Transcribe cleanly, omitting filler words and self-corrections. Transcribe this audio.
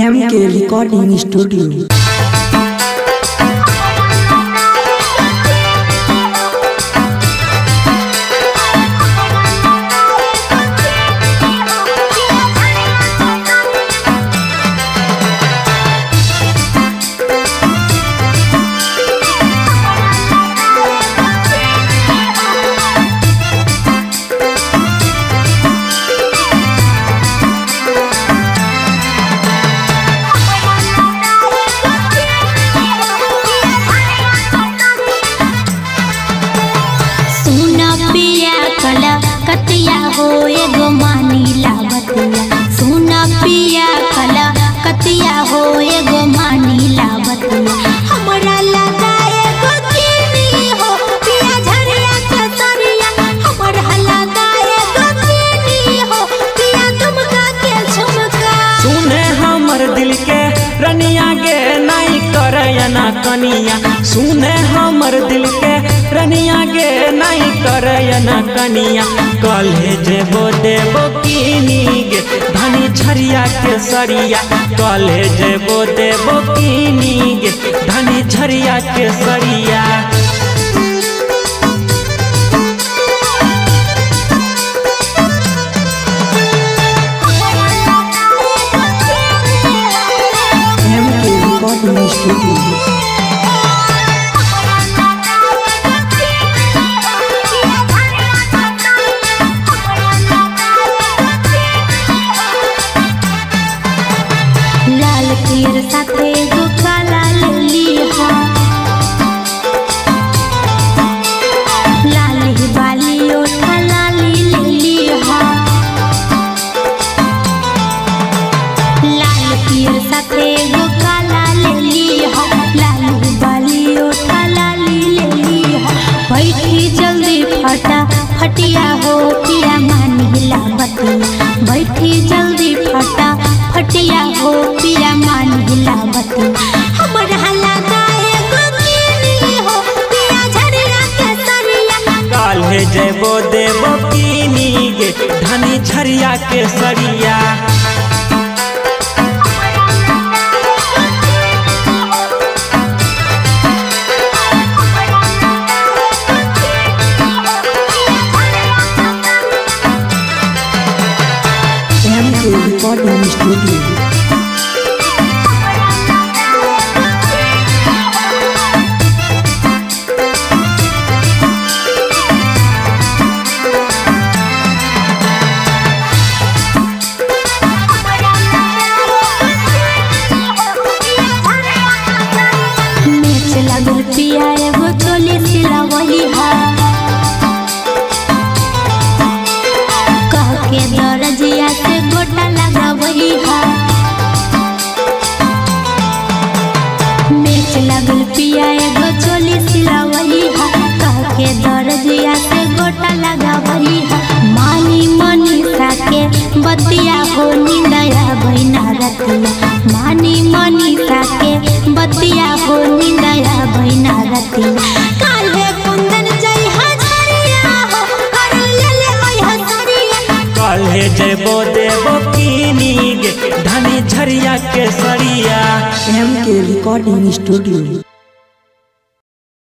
MK Recording Studio। कतिया हो एगो मानीला बतिया सुना पिया कला कतिया हो एगो मानीला बतिया हमरा लगा एगो कीनी हो पिया झरिया के सरिया हमरा लगा एगो कीनी हो पिया तुमका के झुमका सुने हमर दिल के रनिया गे नहीं करय ना कनिया सुने हमर दिल के रनिया गे नहीं करय ना कनिया कल्हे जेबो देबो कीनी गे धनी झरिया के सरिया कल्हे जेबो देबो कीनी गे धनी झरिया के सरिया MK Recording Studio। लाल तीर साथे गो काला लेली हा लाल ही बाली ओठा लाली लेली हा लाल तीर साथे गो काला लेली हा लाल ही बाली ओठा लाली लेली हा बैठी जल्दी फटा फटिया हो पिया मानीला बतिया बैठी जल्दी फटा फटिया हो पिया मानीला बतिया हमरा लगा एगो कीनी हो पिया झरिया के सरिया काल्हे जेबो देबो कीनी गे धनी झरिया के सरिया MK Recording Studio। मेच लागल पिया एगो चोली सिलावही हा कह के दरजिया से गोटा लगावही हा मेच लागल पिया एगो चोली सिलावही हा कह के दरजिया से गोटा लगावही हा मानी मनीषा के बतिया हो निंदया भैना रतिया मानी मनीषा के बतिया हो निंदया भैना रतिया काल्हे कुंदन जय हजरिया हो कर ले ले ओय हजरिया काल्हे जेबो देबो कीनी गे धनी झरिया के सरिया MK Recording Studio।